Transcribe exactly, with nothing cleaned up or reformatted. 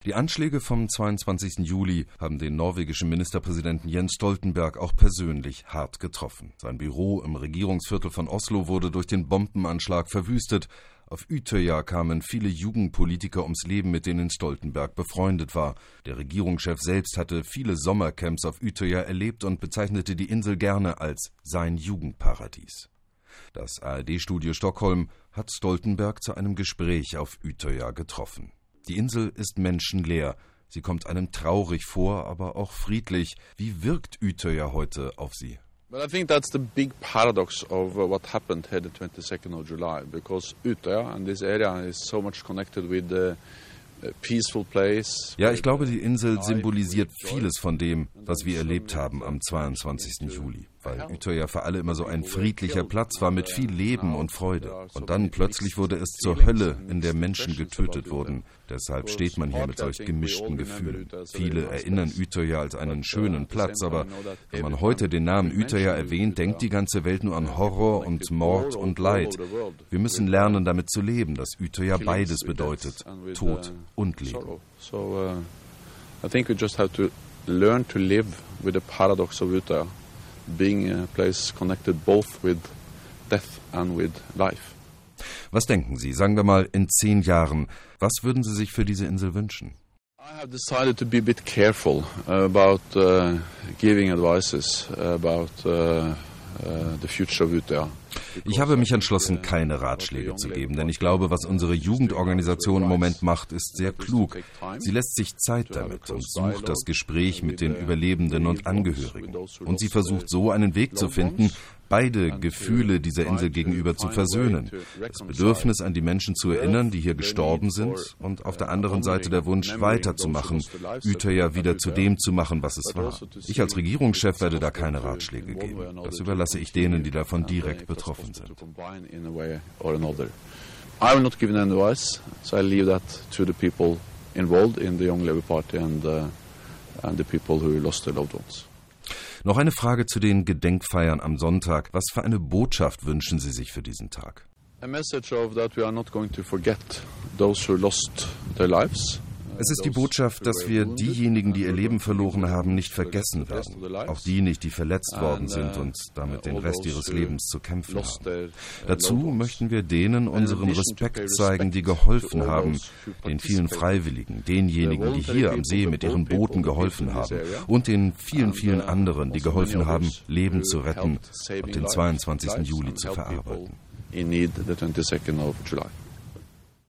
Die Anschläge vom zweiundzwanzigsten Juli haben den norwegischen Ministerpräsidenten Jens Stoltenberg auch persönlich hart getroffen. Sein Büro im Regierungsviertel von Oslo wurde durch den Bombenanschlag verwüstet. Auf Utøya kamen viele Jugendpolitiker ums Leben, mit denen Stoltenberg befreundet war. Der Regierungschef selbst hatte viele Sommercamps auf Utøya erlebt und bezeichnete die Insel gerne als sein Jugendparadies. Das A R D-Studio Stockholm hat Stoltenberg zu einem Gespräch auf Utøya getroffen. Die Insel ist menschenleer. Sie kommt einem traurig vor, aber auch friedlich. Wie wirkt Utøya heute auf Sie? Well, I think that's the big paradox of uh, what happened here the twenty-second of July, because Utøya and this area is so much connected with the peaceful place. Ja, ich glaube, die Insel symbolisiert vieles von dem, was wir erlebt haben am zweiundzwanzigsten Juli. Weil Utøya für alle immer so ein friedlicher Platz war mit viel Leben und Freude. Und dann plötzlich wurde es zur Hölle, in der Menschen getötet wurden. Deshalb steht man hier mit solch gemischten Gefühlen. Viele erinnern Utøya als einen schönen Platz, aber wenn man heute den Namen Utøya erwähnt, denkt die ganze Welt nur an Horror und Mord und Leid. Wir müssen lernen, damit zu leben, dass Utøya beides bedeutet, Tod und Leben. So, uh, I think we just have to learn to live with the paradox of Utøya, being a place connected both with death and with life. Was denken Sie, sagen wir mal in zehn Jahren, was würden Sie sich für diese Insel wünschen? I have decided to be a bit careful about uh, giving advices about uh, uh, the future of Utøya. Ich habe mich entschlossen, keine Ratschläge zu geben, denn ich glaube, was unsere Jugendorganisation im Moment macht, ist sehr klug. Sie lässt sich Zeit damit und sucht das Gespräch mit den Überlebenden und Angehörigen. Und sie versucht so einen Weg zu finden, beide Gefühle dieser Insel gegenüber zu versöhnen. Das Bedürfnis, an die Menschen zu erinnern, die hier gestorben sind, und auf der anderen Seite der Wunsch, weiterzumachen, Utøya wieder zu dem zu machen, was es war. Ich als Regierungschef werde da keine Ratschläge geben. Das überlasse ich denen, die davon direkt betroffen sind. I will not give any advice, so I leave that to the people involved in the Young Labour Party and, uh, and the people who lost their loved ones. Noch eine Frage zu den Gedenkfeiern am Sonntag. Was für eine Botschaft wünschen Sie sich für diesen Tag? A message of that we are not going to forget those who lost their lives. Es ist die Botschaft, dass wir diejenigen, die ihr Leben verloren haben, nicht vergessen werden. Auch die nicht, die verletzt worden sind und damit den Rest ihres Lebens zu kämpfen haben. Dazu möchten wir denen unseren Respekt zeigen, die geholfen haben, den vielen Freiwilligen, denjenigen, die hier am See mit ihren Booten geholfen haben und den vielen, vielen anderen, die geholfen haben, Leben zu retten und den zweiundzwanzigsten Juli zu verarbeiten. In need the twenty-second of July.